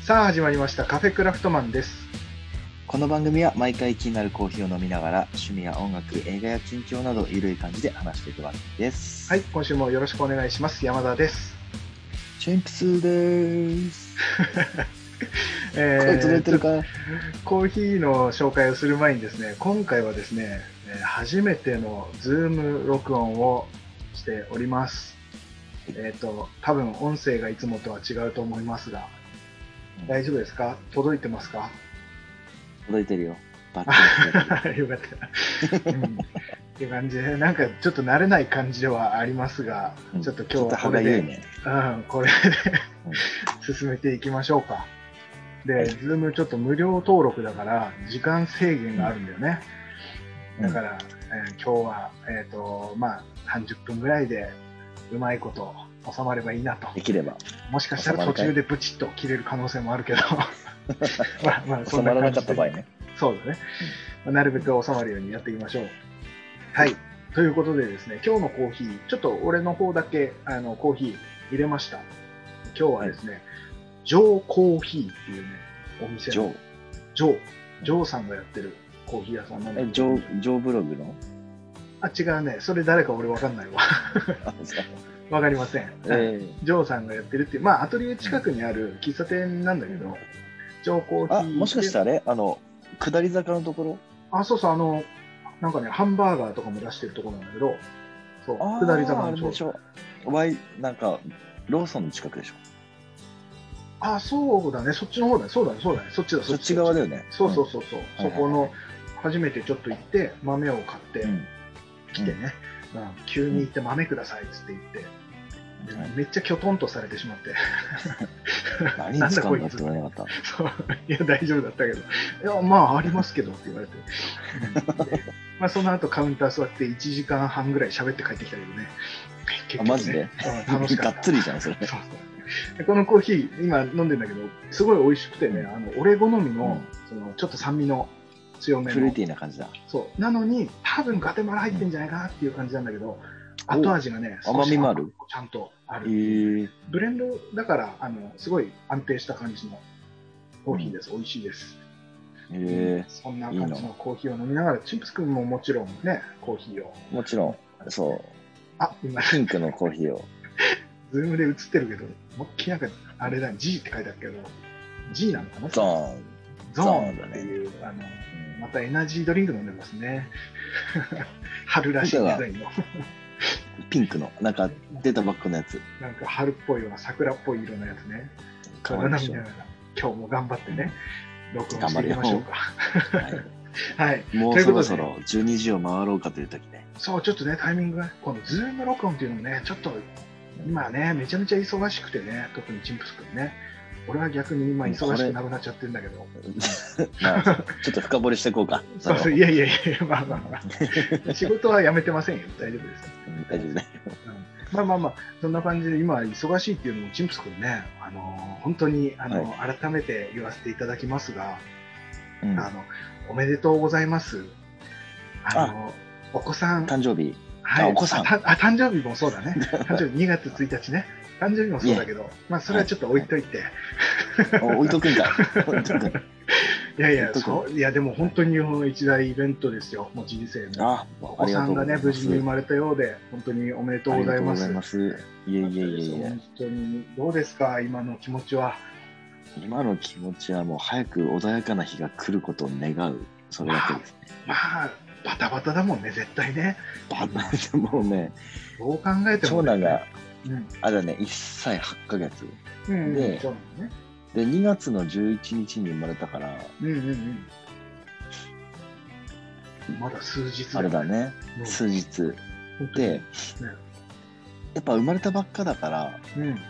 さあ始まりましたカフェクラフトマンです。 この番組は毎回気になるコーヒーを飲みながら趣味や音楽、映画や近況などゆるい感じで話していく番組です。 はい、今週もよろしくお願いします。山田です。 チンプスです。 え声届いてるか？ コーヒーの紹介をする前にですね、今回はですね、初めてのズーム録音をしております。多分音声がいつもとは違うと思いますが、大丈夫ですか？届いてますか？ 届いてるよ。バッチリよかった。っていう感じで、なんかちょっと慣れない感じではありますが、ちょっと今日はこれで、これで進めていきましょうか。で、ズームちょっと無料登録だから時間制限があるんだよね。だから、今日は30分ぐらいでうまいこと収まればいいなと。 できれば。 もしかしたら途中でブチッと切れる可能性もあるけど。 収まらなかった場合ね。 そうだね。なるべく収まるようにやっていきましょう。はい。ということでですね、今日のコーヒー、ちょっと俺の方だけコーヒー入れました。今日はですね、ジョーコーヒーっていうね、お店のジョーさんがやってるコーヒー屋さんなんだけど。 ジョーブログの？ 違うね。それ誰か俺わかんないわ。わかりません。ジョーさんがやってるっていう、アトリエ近くにある喫茶店なんだけど、ジョーコーヒー。 もしかしたら下り坂のところ？ そうそう、なんかね、ハンバーガーとかも出してるところなんだけど、そう、下り坂のでしょ。なんか、ローソンの近くでしょ。 そうだね、そっちの方だね、そうだね、そっちだ、 そっち側だよね。 そう、そこの、初めてちょっと行って、豆を買ってきてね、急に行って豆くださいっつって言って、めっちゃきょとんとされてしまって。 何に使うんだって言われなかった。 そう、いや、大丈夫だったけど、いや、ありますけどって言われて。その後カウンター座って1時間半ぐらい喋って帰ってきたけどね。 結局ね、マジで楽しかった。 がっつりじゃん、それ。 そうこのコーヒー、今飲んでんだけど、すごい美味しくてね、俺好みの、ちょっと酸味の強めの。 フルーティーな感じだ。 そう。なのに、多分ガテマラ入ってんじゃないかなっていう感じなんだけど、後味がね、 甘みもある？ ちゃんとある。ブレンドだから、すごい安定した感じのコーヒーです。美味しいです。そんな感じのコーヒーを飲みながら、チンプス君ももちろんね、コーヒーを。 もちろん、そう。 今、 ピンクのコーヒーを。 ズームで映ってるけど、もっきりなんか、あれだ、G って書いてあるけど、G なのかな？ゾーンっていう、またエナジードリンク飲んでますね。春らしいデザインの。 ピンクの、なんか出たばっかのやつ。 なんか春っぽいような桜っぽい色のやつね。それを飲みながら、今日も頑張ってね、録音していきましょうか。はい。 もうそろそろ12時を回ろうかという時ね。 そう、ちょっとね、タイミングが、このズーム録音っていうのもね、ちょっと、今ね、めちゃめちゃ忙しくてね、特にチンプス君ね。俺は逆に今忙しくなくなっちゃってるんだけど。 ちょっと深掘りしていこうか。 そう、いや、仕事はやめてませんよ。大丈夫です。 大丈夫ね。 そんな感じで今忙しいっていうのもチンプス君ね、本当に改めて言わせていただきますが、おめでとうございます。お子さん。 誕生日。 はい。 お子さん。 誕生日もそうだね。誕生日2月1日ね。誕生日もそうだけど、それはちょっと置いといて。 置いとくんかい。 いや、でも本当に一大イベントですよ。もう人生の。お子さんがね、無事に生まれたようで、本当におめでとうございます。 いえ。 本当に、どうですか、今の気持ちは。 今の気持ちはもう早く穏やかな日が来ることを願う。それだけですね。 バタバタだもんね、絶対ね。 もうね、 どう考えても。 長男が、1歳8ヶ月。で、2月の11日に生まれたから、 まだ数日あれだね、数日。で、やっぱ生まれたばっかだから、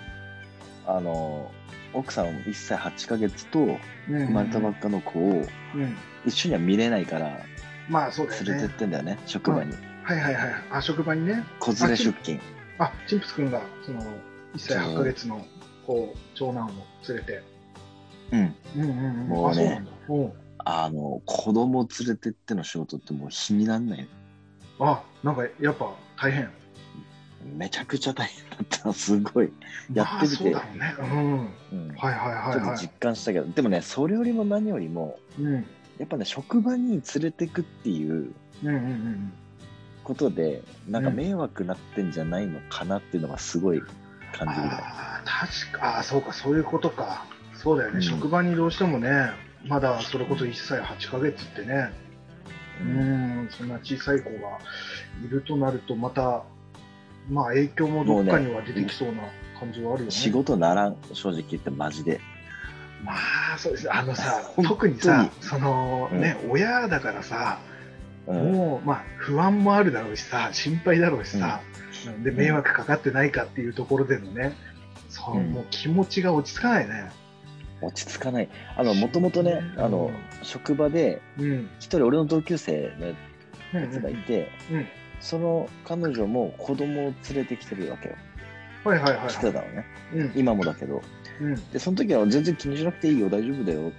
奥さん1歳8ヶ月と生まれたばっかの子を一緒には見れないから、連れてってんだよね、職場に。職場にね。 子連れ出勤。 チンプス君が、1歳8ヶ月の長男を連れて。もうね、 子供連れてっての仕事ってもう日になんないよ。 なんかやっぱ大変。 めちゃくちゃ大変だったの、すごい。やってみて。そうだろうね。 はいはいはい。 ちょっと実感したけど、でもね、それよりも何よりも、やっぱね、職場に連れてくっていうことで、なんか迷惑なってんじゃないのかなっていうのがすごい感じるね。 確か、そうか、そういうことか。そうだよね、職場にどうしてもね、まだそれこそ1歳8ヶ月ってね、そんな小さい子がいるとなると、また、まあ影響もどっかには出てきそうな感じはあるよね。 仕事ならん、正直言ってマジで。 まあ、そうです。さ、特にさ、そのね、親だからさ、もう、まあ、不安もあるだろうしさ、心配だろうしさ、で、迷惑かかってないかっていうところでのね、もう気持ちが落ち着かないね。 落ち着かない。もともとね、職場で、一人俺の同級生のやつがいて、その彼女も子供を連れてきてるわけよ。来てたのね。今もだけど。で、その時は全然気にしなくていいよ、大丈夫だよって。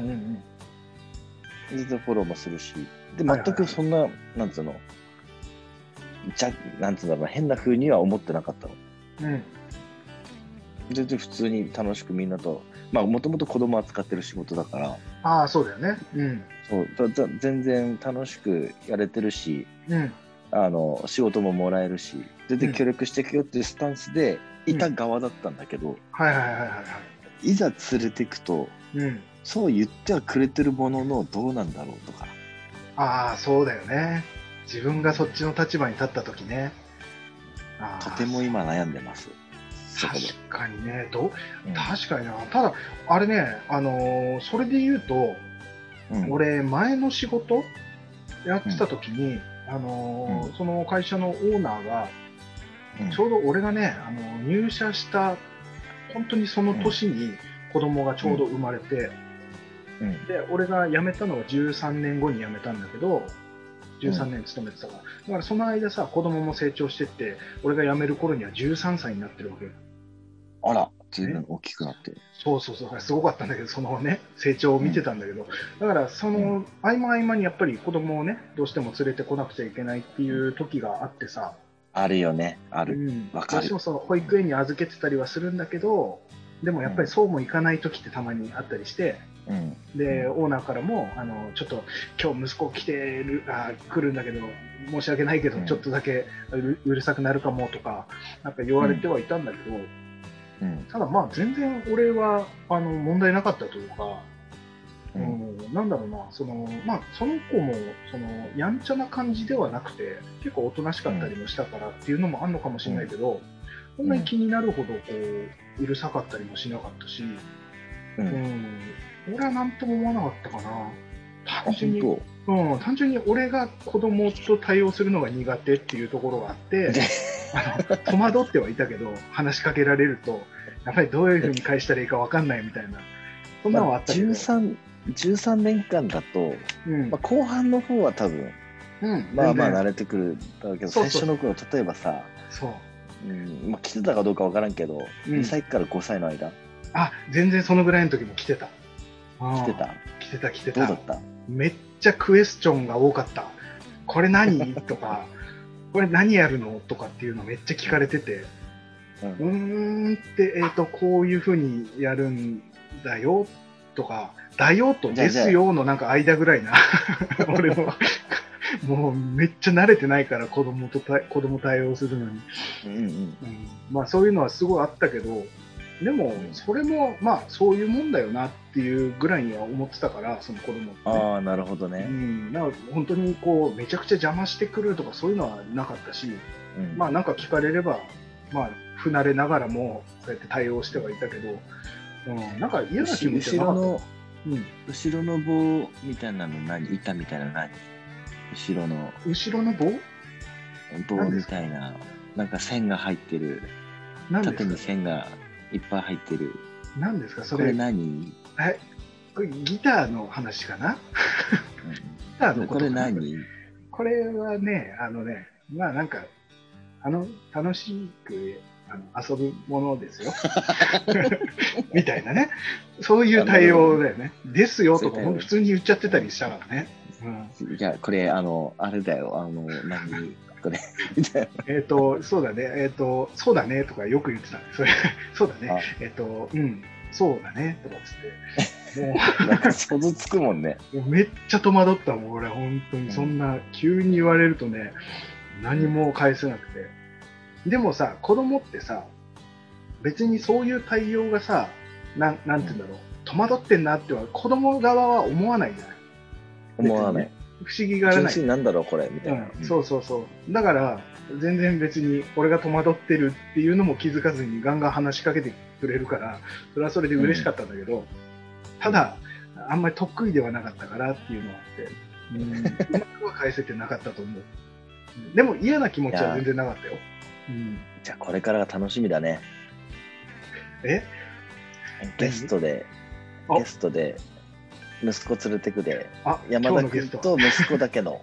全然フォローもするし。で、全くそんな、なんつうの、なんつうんだろう、変な風には思ってなかったの。全然普通に楽しくみんなと、まあもともと子供扱ってる仕事だから。 ああ、そうだよね。 そう全然楽しくやれてるし、仕事ももらえるし、全然協力していくよっていうスタンスでいた側だったんだけど、いざ連れていくと、そう言ってはくれてるもののどうなんだろうとか。 ああ、そうだよね。自分がそっちの立場に立った時ね。 とても今悩んでます。 確かにね、確かにな。ただ、あれね、それで言うと、俺、前の仕事やってた時に、その会社のオーナーが、ちょうど俺がね、入社した本当にその年に子供がちょうど生まれて、で俺が辞めたのが13年後に辞めたんだけど、13年勤めてたから、だからその間さ、子供も成長してって、俺が辞める頃には13歳になってるわけよ。 あら、随分大きくなってる。 そうそうそう、すごかったんだけど、そのね、成長を見てたんだけど、だからその合間合間にやっぱり子供をね、どうしても連れてこなくちゃいけないっていう時があってさ。 あるよね、ある。わかる。 どうしてもその保育園に預けてたりはするんだけど、でもやっぱりそうもいかない時ってたまにあったりして、で、オーナーからも、ちょっと今日息子来るんだけど、申し訳ないけど、ちょっとだけうるさくなるかもとか、なんか言われてはいたんだけど、ただまあ全然俺は問題なかったというか、なんだろうな、まあその子もやんちゃな感じではなくて、結構おとなしかったりもしたからっていうのもあるのかもしれないけど、そんなに気になるほどうるさかったりもしなかったし、俺は何とも思わなかったかな。単純に俺が子供と対応するのが苦手っていうところがあって戸惑ってはいたけど、話しかけられるとやっぱりどういうふうに返したらいいか分かんないみたいな、そんなのはあったけど、 13年間だと、後半の方は多分、まあまあ慣れてくるだろうけど、最初の頃、例えばさ、来てたかどうか分からんけど、2歳から5歳の間、 全然そのぐらいの時も来てた。 来てた。どうだった？ めっちゃクエスチョンが多かった。これ何とか、これ何やるのとかっていうのめっちゃ聞かれてて、こういう風にやるんだよとか、だよとですよのなんか間ぐらいな俺のもうめっちゃ慣れてないから、子供対応するのに、まあそういうのはすごいあったけど、でもそれもまあそういうもんだよなっていうぐらいには思ってたから、その子供って、 ああ、なるほどね。 だから本当にこうめちゃくちゃ邪魔してくるとかそういうのはなかったし、まあなんか聞かれればまあ不慣れながらもそうやって対応してはいたけど、なんか嫌な気持ちはなかった。 後ろの棒みたいなの板みたいなの何？後ろの棒みたいな、なんか線が入ってる、縦に線がいっぱい入ってる。 何ですかそれ？ これ何？ これギターの話かな？ギターのことかな？これ何？ これはね、まあなんか楽しく遊ぶものですよみたいなね、そういう対応だよね。ですよとか普通に言っちゃってたりしたからね。 いや、これあれだよ、 これみたいな。 そうだね、そうだねとかよく言ってたね。それ、そうだね、そうだねとかつって。もう、なんか想像つくもんね。 めっちゃ戸惑ったもん、俺、本当に。そんな、急に言われるとね、何も返せなくて。でもさ、子供ってさ、別にそういう対応がさ、なんて言うんだろう、戸惑ってんなっては、子供側は思わないじゃない。 思わない。 不思議がらない。 純粋なんだろう、これ、みたいな。 そうそうそう。だから、全然別に俺が戸惑ってるっていうのも気づかずにガンガン話しかけてくれるから、それはそれで嬉しかったんだけど、ただ、あんまり得意ではなかったからっていうのがあって、うまくは返せてなかったと思う。でも嫌な気持ちは全然なかったよ。 じゃあこれからが楽しみだね。ゲストで息子連れてくで、山田君と息子だけの。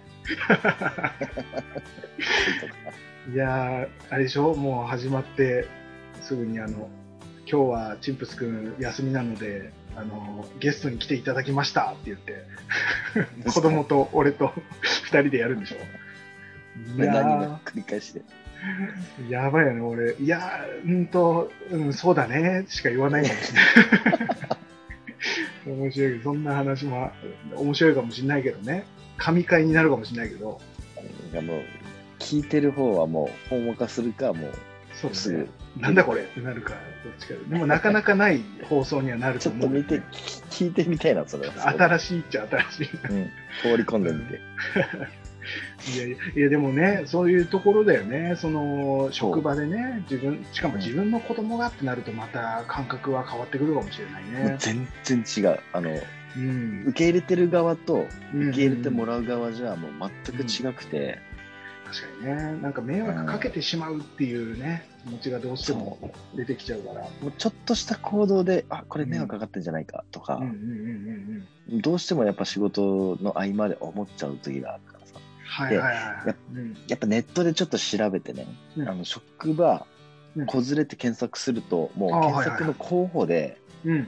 いやー、あれでしょ、もう始まってすぐに今日はチンプス君休みなのでゲストに来ていただきましたって言って子供と俺と2人でやるんでしょ。 何を繰り返して。 やばいよね、俺。いやそうだねしか言わないかもしれない。面白いけど、そんな話も面白いかもしれないけどね。神回になるかもしれないけど。 もう聞いてる方はもうほんわかするか、もうそうすぐ、なんだこれってなるか、どっちか。でもなかなかない放送にはなると思う。 ちょっと聞いてみたいな、それは。 新しいっちゃ新しい。 通り込んでみて。 いやでもね、そういうところだよね。職場でね、しかも自分の子供がってなるとまた感覚は変わってくるかもしれないね。 全然違う。受け入れてる側と受け入れてもらう側じゃもう全く違くて。 確かにね、なんか迷惑かけてしまうっていうね、気持ちがどうしても出てきちゃうから。 もうちょっとした行動で、これ迷惑かかってんじゃないかとか、どうしてもやっぱ仕事の合間で思っちゃう時があるからさ。やっぱネットでちょっと調べてね、職場、子連れって検索すると、もう検索の候補で、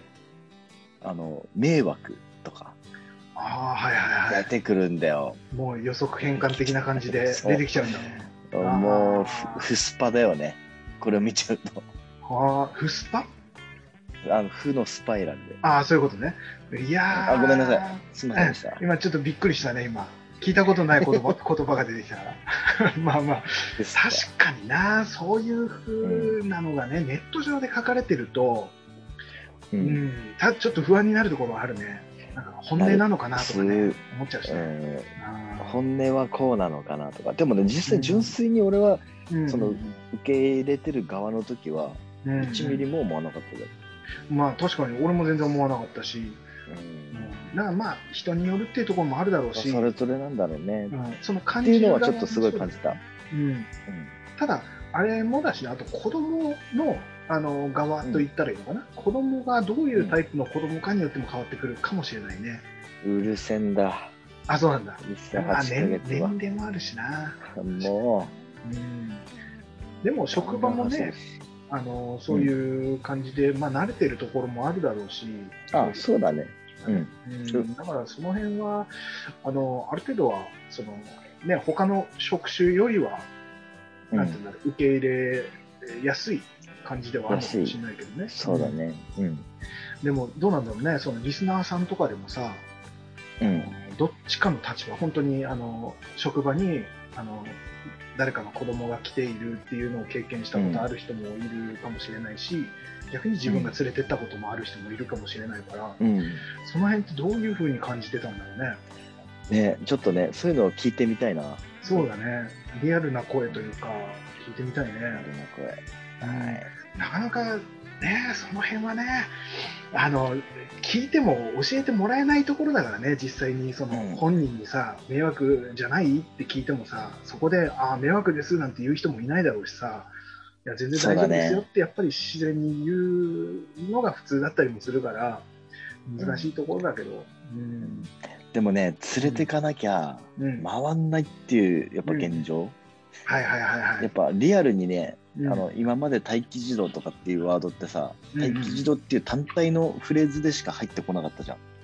迷惑とか、出てくるんだよ。 もう予測変換的な感じで出てきちゃうんだ。 もう、フスパだよね。これを見ちゃうと。 フスパ？ 負のスパイラルで。 そういうことね。いやごめんなさい。すみませんでした。 今ちょっとびっくりしたね、今。聞いたことない言葉が出てきたから。まあまあ、確かにな、そういう風なのがね、ネット上で書かれてると、ちょっと不安になるところはあるね。なんか本音なのかなとかね、思っちゃうしね。 本音はこうなのかなとか。でもね、実際純粋に俺は、その受け入れてる側の時は、1ミリも思わなかったで。 まあ確かに俺も全然思わなかったし、だからまあ人によるっていうところもあるだろうし、 それぞれなんだろうね。 その感じっていうのはちょっとすごい感じた。 ただあれもだし、あと子供の側と言ったらいいのかな、子供がどういうタイプの子供かによっても変わってくるかもしれないね。 うるせんだ。 そうなんだ。 年齢もあるしな。 もう。でも職場もね、そういう感じで、慣れてるところもあるだろうし。 そうだね。 だからその辺はある程度は他の職種よりはなんていうんだろう、受け入れやすい感じではあるかもしれないけどね。 そうだね。 でもどうなんだろうね、そのリスナーさんとかでもさ、どっちかの立場、本当に職場に誰かの子供が来ているっていうのを経験したことある人もいるかもしれないし、逆に自分が連れてったこともある人もいるかもしれないから、その辺ってどういう風に感じてたんだろうね。 ちょっとね、そういうのを聞いてみたいな。 そうだね。リアルな声というか、聞いてみたいね。リアルな声。 なかなかね、その辺はね、聞いても教えてもらえないところだからね、実際に本人にさ、迷惑じゃないって聞いてもさ、そこで、迷惑ですなんて言う人もいないだろうしさ、いや全然大丈夫ですよってやっぱり自然に言うのが普通だったりもするから、難しいところだけど。 でもね、連れてかなきゃ回んないっていうやっぱ現状。やっぱリアルにね、今まで待機児童とかっていうワードってさ、待機児童っていう単体のフレーズでしか入ってこなかったじゃん。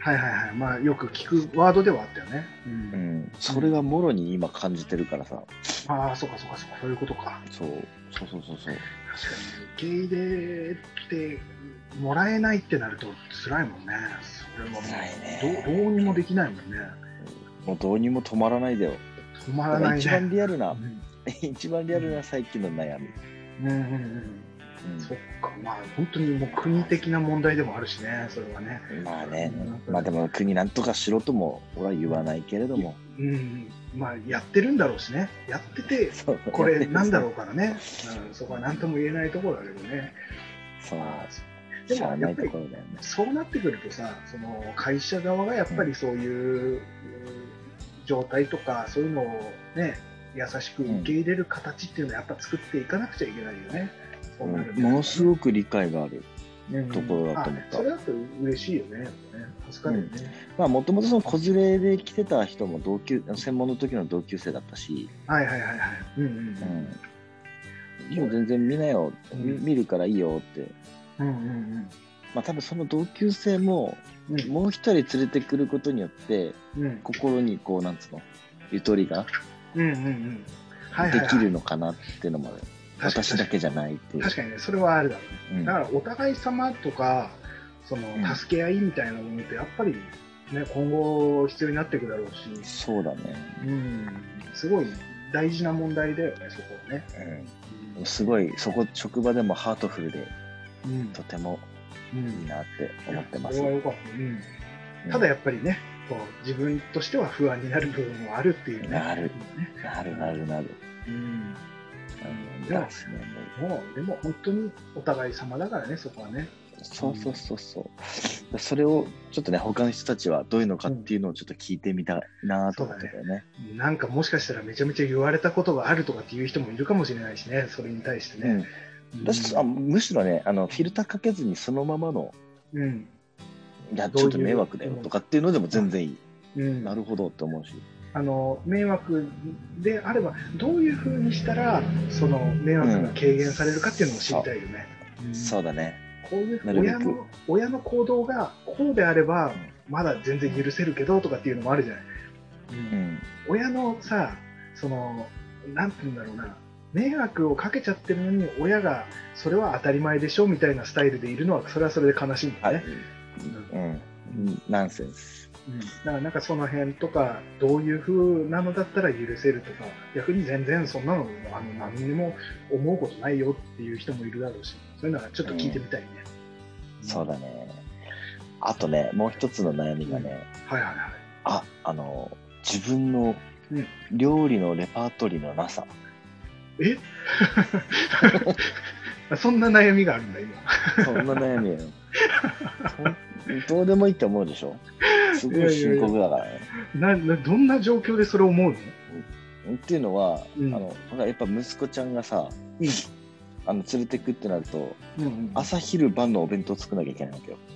はいはいはい。まあよく聞くワードではあったよね。 うん。それがもろに今感じてるからさ。 ああ、そうかそうかそうか、そういうことか。 そうそう。確かに受け入れてもらえないってなると辛いもんね。それはもうどうにもできないもんね。 もうどうにも止まらないでよ。 止まらないね。 一番リアルな最近の悩み。 そっか、まあ本当にもう国的な問題でもあるしね、それはね。 まあね、まあでも国なんとかしろとも俺は言わないけれども。 まあやってるんだろうしね。やってて、これなんだろうからね。そこは何とも言えないところだけどね。 そう。 でもやっぱりそうなってくるとさ、その会社側がやっぱりそういう状態とか、そういうのをね、優しく受け入れる形っていうのはやっぱ作っていかなくちゃいけないよね。 ものすごく理解があるところだと思った。 それだと嬉しいよね。助かるよね。 まあもともとその子連れで来てた人も専門の時の同級生だったし。 はいはいはいはい。 もう全然見なよ、見るからいいよって。まあ多分その同級生ももう一人連れてくることによって心にこうなんつうのゆとりができるのかなっていうのもある。私だけじゃないっていう。 確かにね、それはあるだろうね。だからお互い様とかその助け合いみたいなものってやっぱりね、今後必要になっていくだろうし。 そうだね。 すごい大事な問題だよね、そこはね。 すごい職場でもハートフルでとてもいいなって思ってます。 それはよかった。ただやっぱりね、こう自分としては不安になる部分もあるっていうね。 なる。 でも本当にお互い様だからね、そこはね。 そう。それをちょっとね、他の人たちはどういうのかっていうのをちょっと聞いてみたいなと思ってたよね。 なんかもしかしたらめちゃめちゃ言われたことがあるとかっていう人もいるかもしれないしね、それに対してね。 むしろね、フィルターかけずにそのままの、いや、ちょっと迷惑だよとかっていうのでも全然いい。なるほどって思うし。 迷惑であればどういうふうにしたらその迷惑が軽減されるかっていうのを知りたいよね。 そうだね。 こういう親の行動がこうであればまだ全然許せるけどとかっていうのもあるじゃない。親のさ、そのなんていうんだろうな、迷惑をかけちゃってるのに親がそれは当たり前でしょみたいなスタイルでいるのはそれはそれで悲しいんだよね。 ナンセンス。 だからなんかその辺とかどういう風なのだったら許せるとか、逆に全然そんなの何にも思うことないよっていう人もいるだろうし、そういうのはちょっと聞いてみたいね。 そうだね。あとね、もう一つの悩みがね、自分の料理のレパートリーのなさ。 そんな悩みがあるんだ今。 そんな悩みよ。どうでもいいって思うでしょ。すごい深刻だからね。 どんな状況でそれを思うの？ っていうのは、やっぱ息子ちゃんがさ、連れてくってなると、朝昼晩のお弁当作らなきゃいけないわけよ。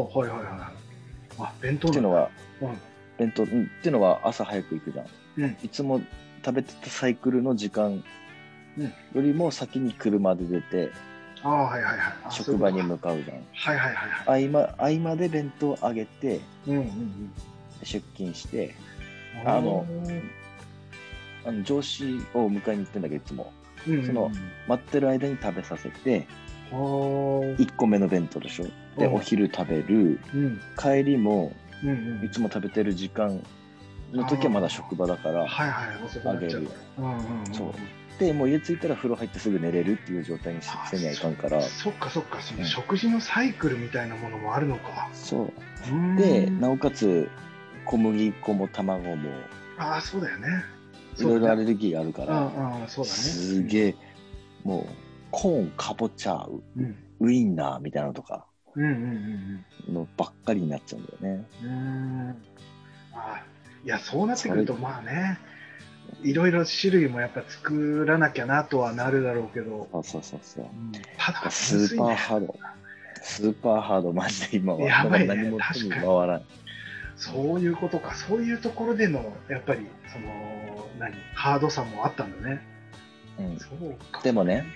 弁当っていうのは、っていうのは朝早く行くじゃん。いつも食べてたサイクルの時間よりも先に車で出て、職場に向かうじゃん。合間で弁当あげて、出勤して、上司を迎えに行ってんだけど、いつも。その待ってる間に食べさせて、1個目の弁当でしょ。で、お昼食べる、帰りも、いつも食べてる時間の時はまだ職場だから、あげる。でもう家着いたら風呂入ってすぐ寝れるっていう状態にせにはいかんから。 そっか、その食事のサイクルみたいなものもあるのか。 そうで、なおかつ小麦粉も卵もそうだよね。 いろいろアレルギーがあるから、すげえもうコーン、かぼちゃ、ウインナーみたいなのとかのばっかりになっちゃうんだよね。 いや、そうなってくるとまあね、いろいろ種類もやっぱ作らなきゃなとはなるだろうけど。ただスーパーハードマジで今はやばいね。 何も手に回らない。 そういうことか。そういうところでのやっぱりそのハードさもあったんだね。 でもね、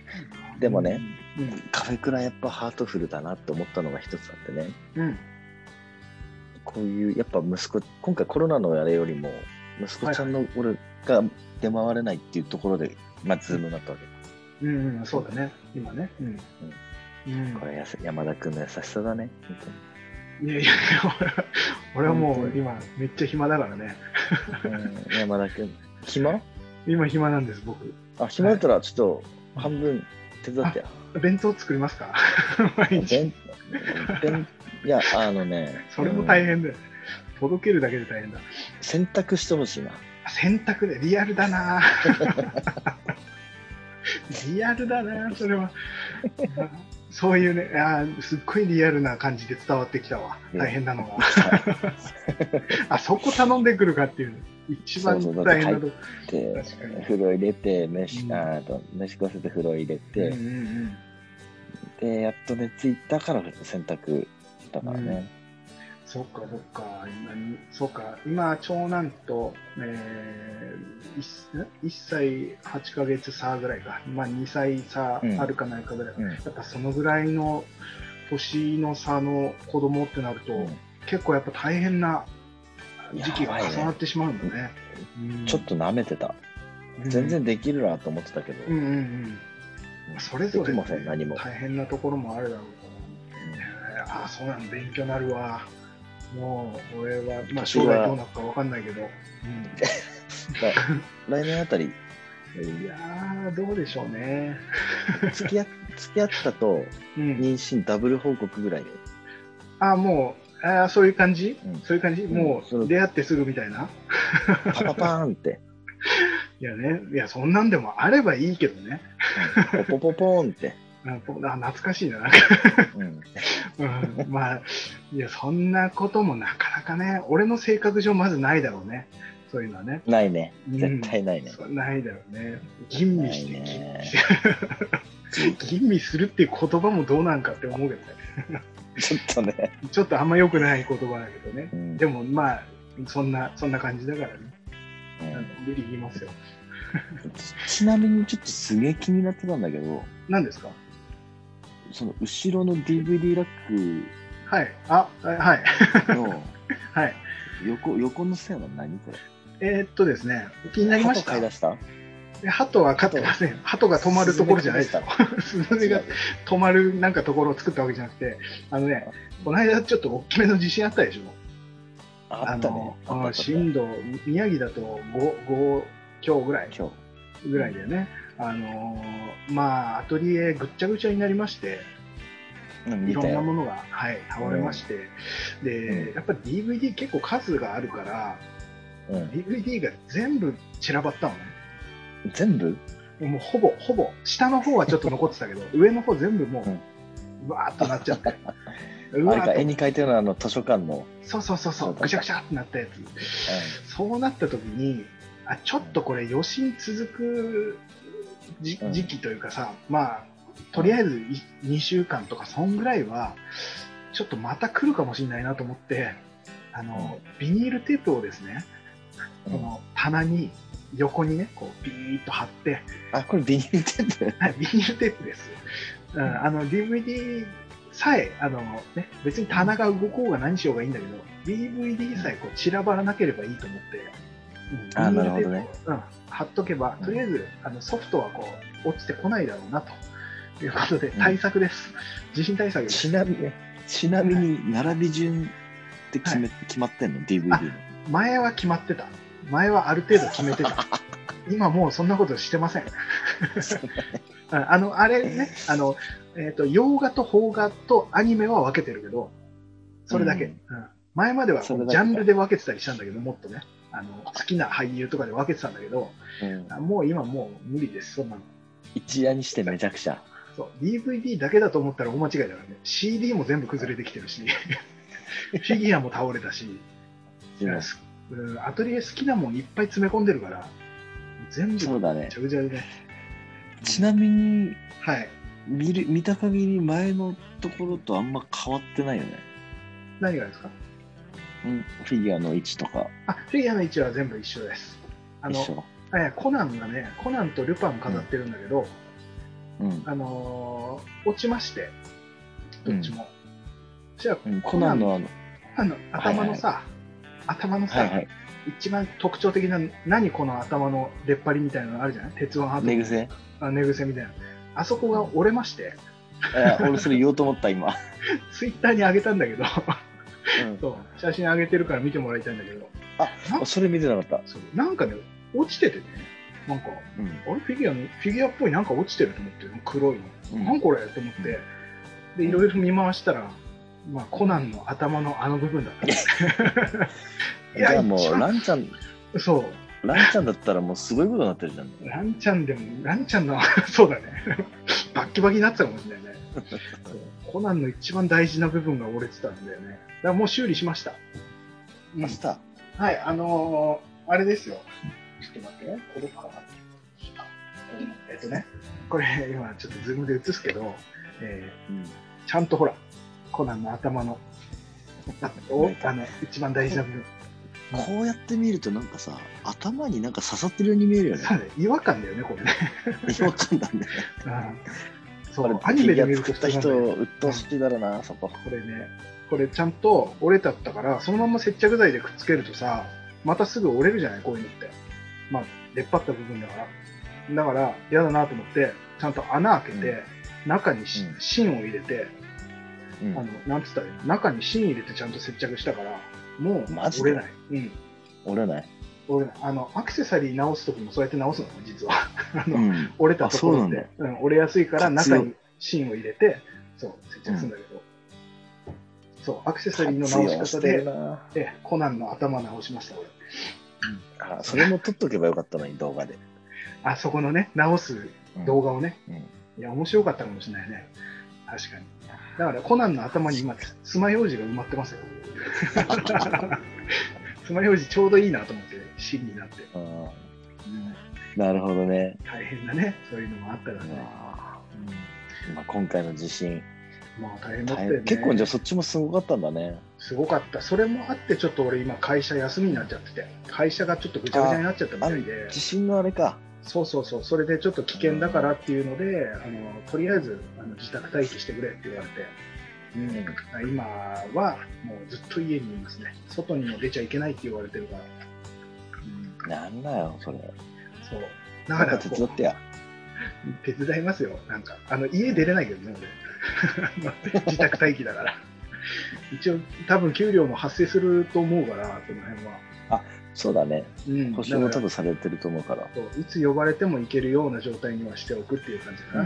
カフェクラやっぱハートフルだなって思ったのが一つあってね。 こういう、やっぱ息子、今回コロナのあれよりも、息子ちゃんの俺が出回れないっていうところで、まあ、ズームになったわけ。 そうだね、今ね。 これ、山田君の優しさだね、本当に。 いやいや、俺はもう今、めっちゃ暇だからね。 山田君、暇？ 今暇なんです、僕。 暇だったら、ちょっと、半分手伝ってよ。 弁当作りますか？毎日。 いや、 それも大変だよ。届けるだけで大変だ。 洗濯してほしいな。 洗濯で、リアルだなリアルだなそれは。そういうね、すっごいリアルな感じで伝わってきたわ。大変なのは。そこ頼んでくるかっていう。一番大変なとこ。 風呂入れて、飯食わせて風呂入れて、で、やっと寝ついたから洗濯だからね。 そっか。今、長男と、1歳8ヶ月差ぐらいか。2歳差あるかないかぐらい。やっぱそのぐらいの年の差の子供ってなると、結構やっぱ大変な時期が重なってしまうんだね。 ちょっと舐めてた。全然できるなと思ってたけど。 それぞれ大変なところもあるだろうから。そうなの、勉強になるわ。もう、俺は、将来どうなるか分かんないけど。 来年あたり。 いやー、どうでしょうね。 付き合ったと、妊娠ダブル報告ぐらいで。 もう、そういう感じ？そういう感じ？もう、出会ってすぐみたいな？ パパパーンって。 いや、そんなんでもあればいいけどね。 ポポポポーンって。 懐かしいな。いや、そんなこともなかなかね、俺の性格上まずないだろうね。そういうのはね。 ないね。絶対ないね。 ないだろうね。吟味して、吟味するっていう言葉もどうなんかって思うけどね。 ちょっとね。 ちょっとあんま良くない言葉だけどね。でもそんな感じだからね。無理言いますよ。 ちなみにちょっとすげえ気になってたんだけど。 何ですか？ その後ろの DVD ラック。 はい。の、はい。 横の線は何これ？ですね、気になりました。 鳩買い出した？ 鳩は飼ってません。鳩が止まるところじゃないですよ。スズメが止まるなんかところを作ったわけじゃなくて、この間ちょっと大きめの地震あったでしょ。 あったね。 震度、宮城だと5強ぐらいだよね。アトリエぐっちゃぐちゃになりまして、いろんなものが、倒れまして、で、やっぱり DVD 結構数があるから、DVD が全部散らばったのね。 全部？ もうほぼ、下の方はちょっと残ってたけど、上の方全部もう、わーっとなっちゃって。 あれか、絵に描いてるのは図書館の。 そう、ぐちゃぐちゃってなったやつ。そうなった時に、ちょっとこれ余震続く時期というかさ、とりあえず2週間とかそんぐらいはちょっとまた来るかもしれないなと思って、ビニールテープをですね、この棚に横にねこうビーッと貼って、 これビニールテープ？ はい、ビニールテープです。DVD さえ別に棚が動こうが何しようがいいんだけど、DVD さえこう散らばらなければいいと思って、 なるほどね。 貼っとけば、とりあえずソフトはこう落ちてこないだろうなということで、対策です。地震対策です。 ちなみに並び順って決まってんの DVD の？ 前は決まってた。前はある程度決めてた。今もうそんなことしてません。あれね、洋画と邦画とアニメは分けてるけど、それだけ。前まではジャンルで分けてたりしたんだけど、もっとね、好きな俳優とかで分けてたんだけど、もう今もう無理です、そんなの。 一夜にしてめちゃくちゃ。 そう、DVD だけだと思ったら大間違いだからね。CD も全部崩れてきてるし、フィギュアも倒れたし、アトリエ好きなもんいっぱい詰め込んでるから、全部そうだね。 ちゃくちゃでね。 ちなみに、 はい。 見た限り前のところとあんま変わってないよね。 何がですか？ フィギュアの位置とか。 フィギュアの位置は全部一緒です。 一緒。 コナンがね、コナンとルパン飾ってるんだけど、落ちまして、どっちも。 コナンの頭のさ、はいはい、一番特徴的な、何この頭の出っ張りみたいなのあるじゃない？鉄腕ハート。 寝癖？ 寝癖みたいな。あそこが折れまして。 俺それ言おうと思った今。 ツイッターに上げたんだけど、そう写真上げてるから見てもらいたいんだけど。 それ見てなかった。 なんかね、落ちててね、なんか、あれフィギュアっぽいなんか落ちてると思って、黒いの。なんこれと思って、で、いろいろ見回したら、まあ、コナンの頭のあの部分だった。 じゃあもう、ランちゃん、 そう。 ランちゃんだったらもうすごいことになってるじゃん。 ランちゃんの、そうだね。バッキバキになってたかもしれないね。コナンの一番大事な部分が折れてたんだよね。だからもう修理しました。 明日？ はい、あれですよ。ちょっと待ってね。これかな。これ今ちょっとズームで映すけど、ちゃんとほら、コナンの頭の、一番大事な部分。 こうやって見るとなんかさ、頭になんか刺さってるように見えるよね。 そうね、違和感だよね、これね。 違和感だね。 そう、アニメで見ると作った人、うっとうしいだろうな、そこ。 これちゃんと折れたったから、そのまま接着剤でくっつけるとさ、またすぐ折れるじゃない、こういうのって。まあ、出っ張った部分だから。だから、嫌だなと思って、ちゃんと穴開けて、中に芯を入れて、なんつったらいいの？中に芯入れてちゃんと接着したから、もう折れない。 折れない？ 折れない。アクセサリー直すときもそうやって直すの、実は。折れたところで、折れやすいから中に芯を入れて、そう、接着するんだけど。そう、アクセサリーの直し方で、コナンの頭直しました、俺。 それも撮っとけばよかったのに、動画で。 そこのね、直す動画をね。いや、面白かったかもしれないね。確かに。だから、コナンの頭に今、爪楊枝が埋まってますよ。爪楊枝ちょうどいいなと思って、芯になって。 なるほどね。 大変だね。そういうのもあったらね。 今回の地震。 まあ大変だったよね。 結構じゃあそっちもすごかったんだね。 すごかった。それもあってちょっと俺今会社休みになっちゃってて、会社がちょっとぐちゃぐちゃになっちゃったみたいで。 地震のあれか。 そう。それでちょっと危険だからっていうので、とりあえず自宅待機してくれって言われて、今はもうずっと家にいますね。外にも出ちゃいけないって言われてるから。 なんだよ、それ。 そう。だから手伝ってや。 手伝いますよ。なんか、家出れないけどね、俺。自宅待機だから。一応、多分給料も発生すると思うから、その辺は。 そうだね。保証も多分されてると思うから。 いつ呼ばれても行けるような状態にはしておくっていう感じかな。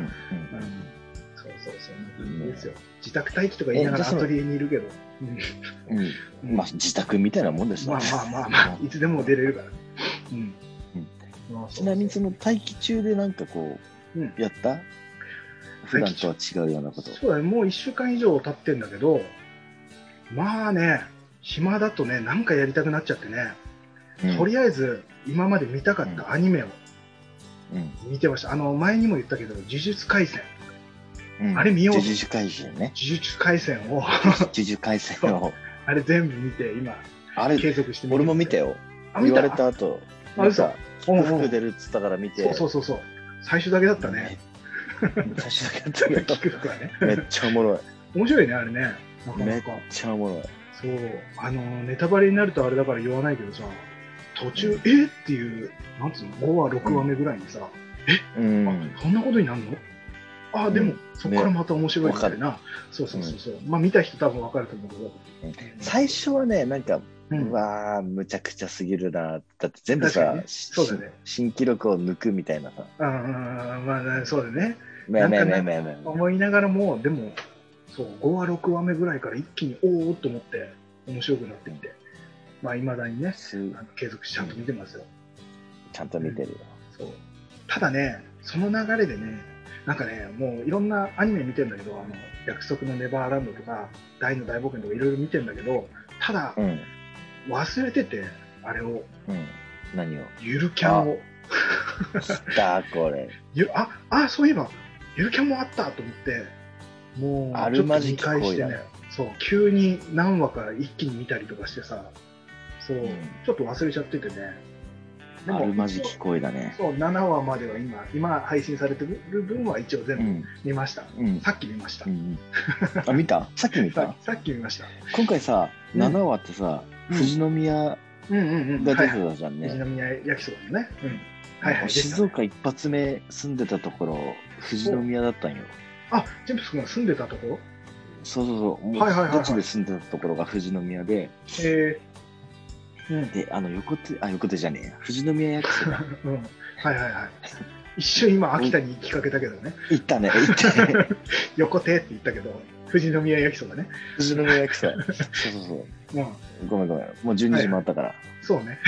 そう。いいですよ。自宅待機とか言いながらアトリエにいるけど。 まあ、自宅みたいなもんですね。 まあ、いつでも出れるからね。 ちなみにその待機中でなんかこう、やった普段とは違うようなこと。 そうだね、もう1週間以上経ってんだけど、まあね、暇だとね、なんかやりたくなっちゃってね、とりあえず今まで見たかったアニメを見てました。前にも言ったけど、呪術廻戦。あれ見よう。 呪術廻戦ね。 呪術廻戦を。 呪術廻戦を。 あれ全部見て、今、継続してみて。俺も見たよ。言われた後。服出るっつったから見て。 そう。最初だけだったね。 最初だけだったね。 聞く服はね。 めっちゃおもろい。 面白いね、あれね。 めっちゃおもろい。 そう。ネタバレになるとあれだから言わないけどさ、途中、っていう、なんつうの、5話、6話目ぐらいにさ、そんなことになるの？でも、そこからまた面白いみたいな。そう。まあ、見た人多分わかると思うけど。 最初はね、なんか、むちゃくちゃすぎるな。だって全部さ、新記録を抜くみたいなさ。 まあ、そうだね。 思いながらも、でも、そう、5話、6話目ぐらいから一気に、おーっと思って、面白くなってきて、まあ、未だにね、継続してちゃんと見てますよ。 ちゃんと見てるよ。 そう。ただね、その流れでね、なんかね、もういろんなアニメ見てんだけど、約束のネバーランドとか、大の大冒険とかいろいろ見てんだけど、ただ、忘れてて、あれを。 何を？ ゆるキャンを。 これ。 そういえば、ゆるキャンもあったと思って、もう、ちょっと見返してね、そう、急に何話か一気に見たりとかしてさ、そう、ちょっと忘れちゃっててね。 でもあるまじき声だね。 そう、7話までは今配信されてる分は一応全部見ました。さっき見ました。 あ、見た？さっき見た？ さっき見ました。 今回さ、7話ってさ、富士宮が出てたじゃんね。 富士宮焼きそばのね。 静岡一発目住んでたところ、富士宮だったんよ。 あ、ジェームス君が住んでたところ？ そうそうそう。どっちで住んでたところが富士宮で、で、横手じゃねえや。富士宮焼きそば。 一瞬今、秋田に行きかけたけどね。 行ったね。 横手って言ったけど、富士宮焼きそばね。 富士宮焼きそば。そう。ごめん。もう12時回ったから。 そうね。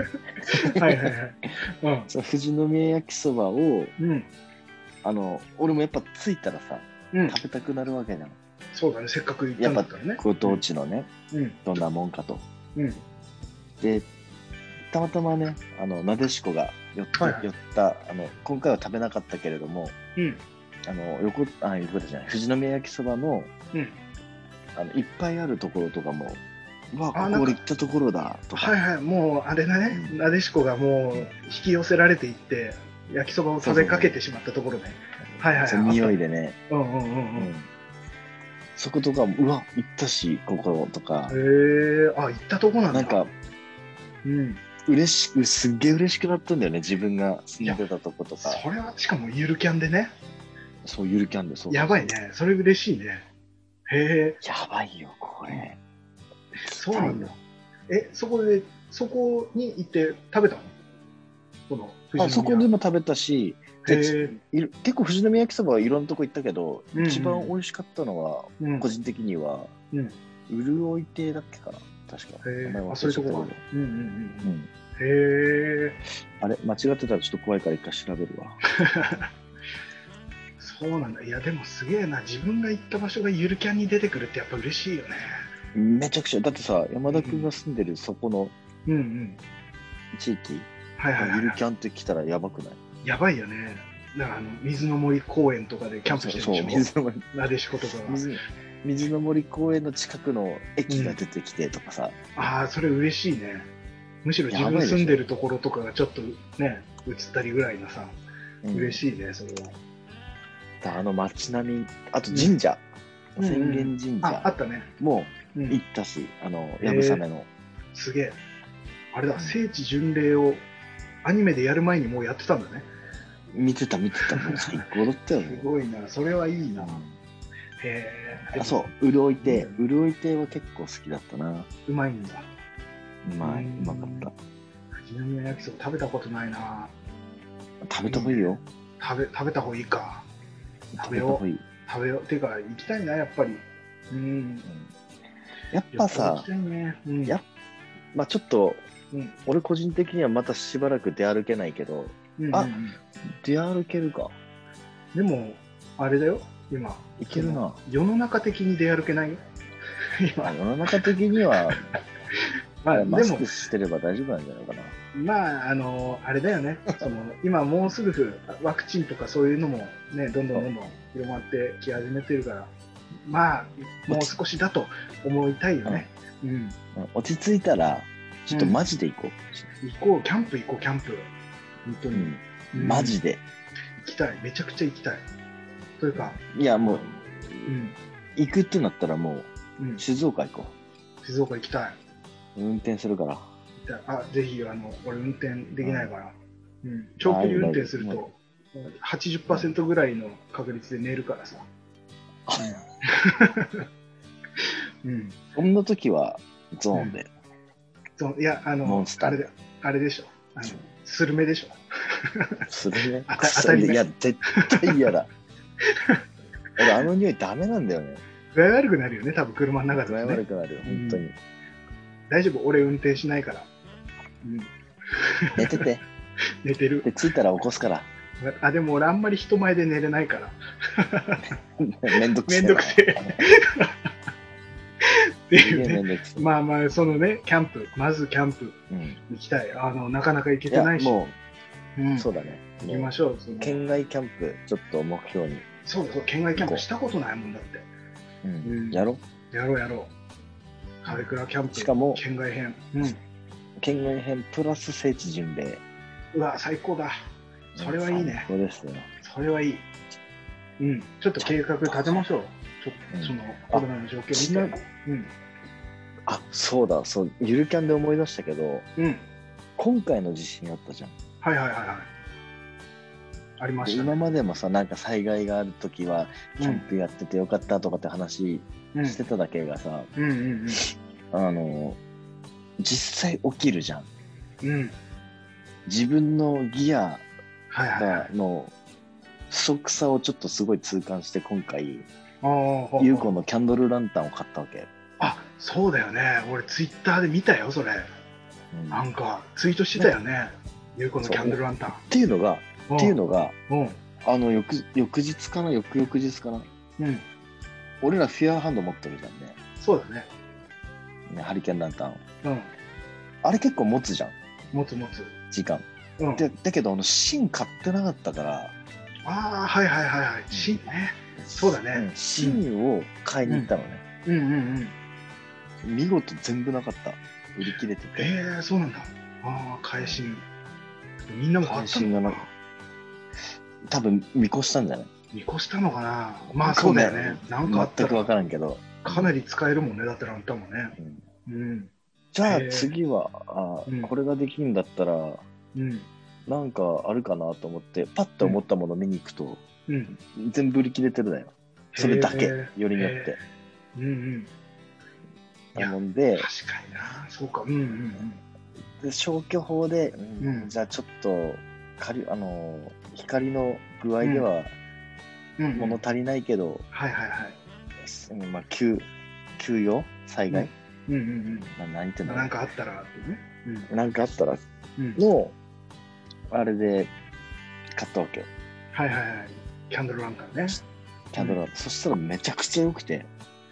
富士宮焼きそばを、俺もやっぱ着いたらさ、食べたくなるわけじゃん。 そうだね、せっかく行ったんだったらね。 ご当地のね、どんなもんかと。で、たまたまね、なでしこが寄った、今回は食べなかったけれども、横手じゃない、富士宮焼きそばの、いっぱいあるところとかも、ここ俺行ったところだとか。 もうあれだね、なでしこがもう引き寄せられていって、焼きそばを食べかけてしまったところね。 匂いでね。そことかも、うわ、行ったし、こことか。 行ったとこなんだ。 なんか、すっげえ嬉しくなったんだよね、自分が住んでたとことか。 それはしかもゆるキャンでね。 そう、ゆるキャンで、そう。 やばいね、それ嬉しいね。へえ。 やばいよ、これ。 そうなんだ。そこに行って食べたの？ そこでも食べたし、結構富士宮焼きそばはいろんなとこ行ったけど、一番美味しかったのは、個人的には、潤い亭だっけかな、確か。 そういうところ。 あれ、間違ってたらちょっと怖いから一回調べるわ。 そうなんだ。いや、でもすげえな。自分が行った場所がゆるキャンに出てくるってやっぱ嬉しいよね。 めちゃくちゃ。だってさ、山田君が住んでるそこの地域、ゆるキャンって来たらやばくない？ やばいよね。だから水の森公園とかでキャンプしてるでしょ。なでしことかが。 水の森公園の近くの駅が出てきてとかさ。 それ嬉しいね。むしろ自分住んでるところとかがちょっとね、映ったりぐらいのさ、嬉しいね、それは。 街並み、あと神社、浅間神社。 あったね。 もう行ったし、やぶさめの。 すげえ。あれだ、聖地巡礼をアニメでやる前にもうやってたんだね。 見てた。もう最高だったよね。 すごいな、それはいいな。 そう、潤い亭は結構好きだったな。 うまいんだ。 うまかった。 富士宮焼きそば食べたことないな。 食べた方がいいよ。 食べた方がいいか。食べよう。っていうか、行きたいな、やっぱり。 やっぱさ、まあちょっと、俺個人的にはまたしばらく出歩けないけど、出歩けるか。 でも、あれだよ、今。 いけるな。 世の中的に出歩けないよ。 今。世の中的には、マスクしてれば大丈夫なんじゃないかな。 あれだよね。今もうすぐワクチンとかそういうのもね、どんどん広まってき始めてるから、もう少しだと思いたいよね。 落ち着いたら、ちょっとマジで行こう。 キャンプ行こう、キャンプ。本当に。 マジで。 行きたい。めちゃくちゃ行きたい。というか。 いや、もう、行くってなったらもう、静岡行こう。静岡行きたい。 運転するから。 ぜひ、俺運転できないから。長距離運転すると、80% ぐらいの確率で寝るからさ。 そんな時は、ゾーンで。 いや、あれでしょ。スルメでしょ。 スルメ？当たり前。いや、絶対嫌だ。俺、匂いダメなんだよね。 具合悪くなるよね、多分車の中で、 具合悪くなるよ、本当に。 大丈夫、俺運転しないから。 寝てて。 寝てる。 で、着いたら起こすから。 でも俺あんまり人前で寝れないから。 めんどくせえ。 っていうね。そのね、まずキャンプ行きたい。なかなか行けてないし。 そうだね。 行きましょう。 県外キャンプ、ちょっと目標に。 そう、県外キャンプしたことないもんだって。 やろう。 やろう。壁倉キャンプ。 しかも、 県外編。 県外編プラス聖地巡礼。 うわ、最高だ。それはいいね。 そうですよ。 それはいい。うん。ちょっと計画立てましょう。ちょっとそのコロナの状況見て。うん。 あ、そうだ、そう、ゆるキャンで思い出したけど、 うん。 今回の地震あったじゃん。 はいはいはいはい。ありましたね。 今までもさ、なんか災害があるときは、キャンプやっててよかったとかって話してただけがさ、実際起きるじゃん。 うん。 自分のギアの不足さをちょっとすごい痛感して、今回、ユーコのキャンドルランタンを買ったわけ。 あ、そうだよね。俺ツイッターで見たよ、それ。なんか、ツイートしてたよね。ユーコのキャンドルランタン。 っていうのが、翌日かな、翌々日かな。うん。俺らフィアーハンド持ってるじゃんね。 そうだね。 ハリケーンランタン。 うん。 あれ結構持つじゃん。 持つ。 時間。うん。だけど、芯買ってなかったから。 ああ、はい。芯ね。そうだね。 芯を買いに行ったのね。見事全部なかった。売り切れてて。 そうなんだ。ああ、買い芯。みんなも買ったのかな。 多分見越したんじゃない？ 見越したのかな。まあそうだよね。なんかあったら全く分からんけど。 かなり使えるもんね。だってランタンもね。 じゃあ次はこれができるんだったら、なんかあるかなと思ってパッと思ったものを見に行くと、全部売り切れてるだよ。それだけよりによって。なので確かにな。そうか。 で消去法で、じゃあちょっと光の具合では物足りないけど、まあ給与災害、何言ってんの？ なんかあったらってね。なんかあったらのあれで買ったわけよ。 キャンドルランタンね。 キャンドルランタン。そしたらめちゃくちゃ良くて。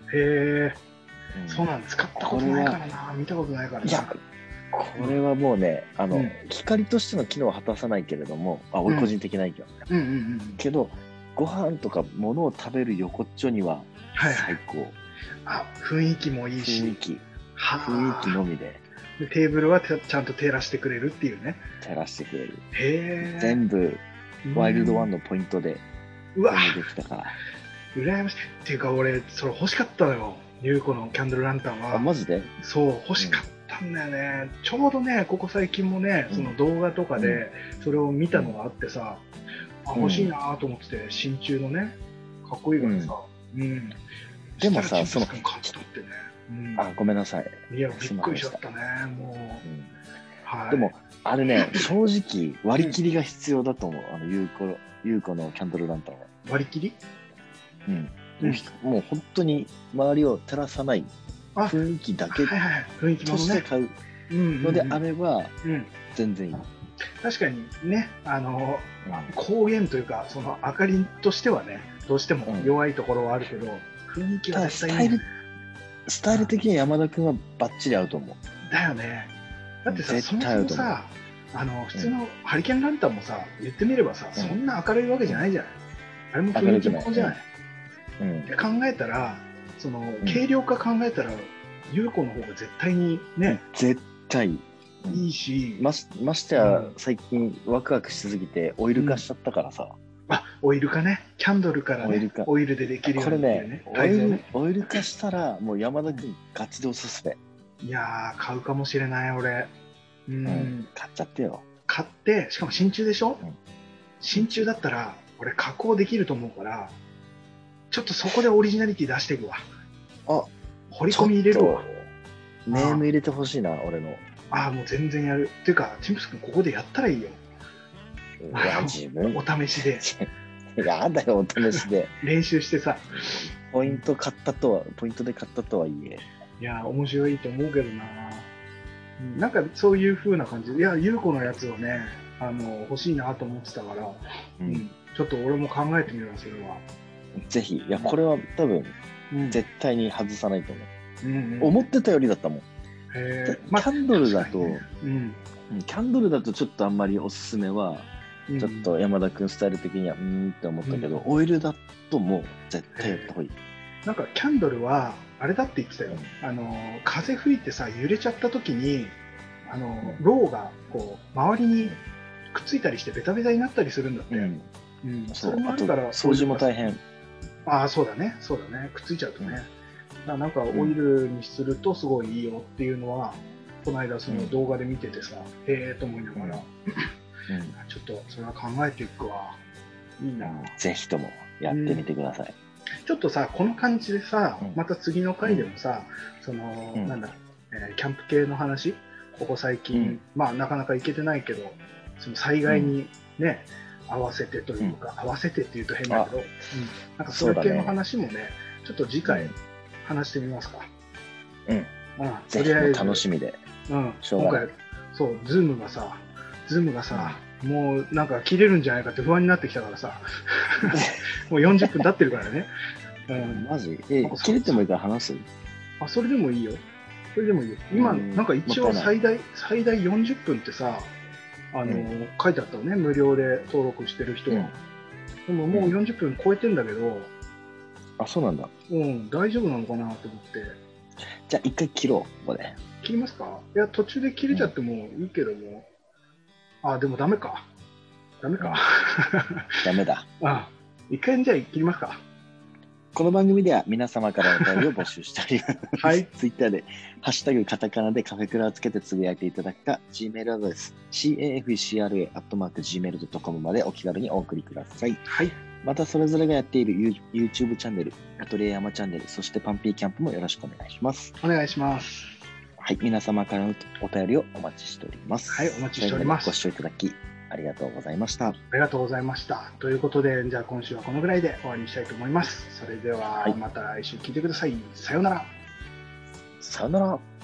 そうなんです。使ったことないからな。見たことないからな。 いや、これはもうね、光としての機能は果たさないけれども、俺個人的な意見はね。けど、ご飯とか物を食べる横っちょには最高。 雰囲気もいいし。 雰囲気のみで。 テーブルはちゃんと照らしてくれるっていうね。 照らしてくれる。全部、ワイルドワンのポイントで、 うわできたから。 羨ましい。っていうか俺、それ欲しかったのよ。ユーコのキャンドルランタンは。 マジで？ そう、欲しかったんだよね。ちょうどね、ここ最近もね、その動画とかでそれを見たのがあってさ、欲しいなと思ってて、真鍮のね、かっこいいからさ。 でもさ、 その買ったってね。 ごめんなさい。 いや、びっくりしちゃったね、もう。でも、あれね、正直、割り切りが必要だと思う。ユーコのキャンドルランタンは。 割り切り？ もう本当に周りを照らさない雰囲気だけとして買うのであれば、全然いい。 確かにね、光源というか、その明かりとしてはね、どうしても弱いところはあるけど、雰囲気は絶対いい。 スタイル的には山田君はバッチリ合うと思う。 だよね。だってさ、そもそもさ、普通のハリケーンランタンもさ、言ってみればさ、そんな明るいわけじゃないじゃない。あれも雰囲気ものじゃない。って考えたら、その軽量化考えたら、ユーコの方が絶対にね、 絶対いいし、 ましてや最近ワクワクしすぎてオイル化しちゃったからさ。 オイル化ね。キャンドルからね、オイルでできるようにね。 これね、オイル化したらもう山田君ガチでおすすめ。 いやー、買うかもしれない俺。 買っちゃってよ。 買って、しかも真鍮でしょ？真鍮だったら俺加工できると思うから、ちょっとそこでオリジナリティ出していくわ。掘り込み入れるわ。 ネーム入れてほしいな、俺の。 もう全然やる。っていうか、チンプス君ここでやったらいいよ。 自分お試しで。 やだよ、お試しで。 練習してさ。 ポイントで買ったとはいえ。 いや、面白いと思うけどな。なんかそういう風な感じで、いや、ユーコのやつをね、欲しいなと思ってたから、ちょっと俺も考えてみるわ、それは。 ぜひ。いや、これは多分、絶対に外さないと思う。思ってたよりだったもん。キャンドルだと、キャンドルだとちょっとあんまりおすすめは、ちょっと山田君スタイル的にはって思ったけど、オイルだともう絶対やった方がいい。 なんかキャンドルはあれだって言ってたよ。風吹いてさ揺れちゃった時にろうがこう周りにくっついたりしてベタベタになったりするんだって。それもあるから。 掃除も大変。 ああ、そうだね。くっついちゃうとね。なんかオイルにするとすごいいいよっていうのは、この間その動画で見ててさ、へえと思いながら、ちょっとそれは考えていくわ。いいな。 ぜひともやってみてください。 ちょっとさ、この感じでさ、また次の回でもさ、その、なんだ、キャンプ系の話、ここ最近、まあなかなか行けてないけど、その災害にね、合わせてというか、合わせてっていうと変だけど、なんかそういう系の話もね、ちょっと次回話してみますか。 ぜひ楽しみで。 今回、そう、ズームがさ、もうなんか切れるんじゃないかって不安になってきたからさ、もう40分経ってるからね。 マジ？切れてもいいから話す？ それでもいいよ。今、なんか一応最大40分ってさ、書いてあったのね、無料で登録してる人は。でももう40分超えてんだけど、 そうなんだ。 大丈夫なのかなと思って。 じゃあ一回切ろう、ここで。 切りますか？いや、途中で切れちゃってもいいけども。でもダメか。ダメだ。一回じゃあ切りますか。 この番組では皆様からのお便りを募集しております。はい。ツイッターで、ハッシュタグカタカナでカフェクラをつけてつぶやいていただくか、Gmail アドレス、cafcra@gmail.com までお気軽にお送りください。はい。また、それぞれがやっている YouTube チャンネル、アトリエ山チャンネル、そしてパンピーキャンプもよろしくお願いします。 お願いします。 はい。皆様からのお便りをお待ちしております。 はい。お待ちしております。 ご視聴いただき、ありがとうございました。 ありがとうございました。ということで、じゃあ今週はこのぐらいで終わりにしたいと思います。それでは、また来週聞いてください。さようなら。 さようなら。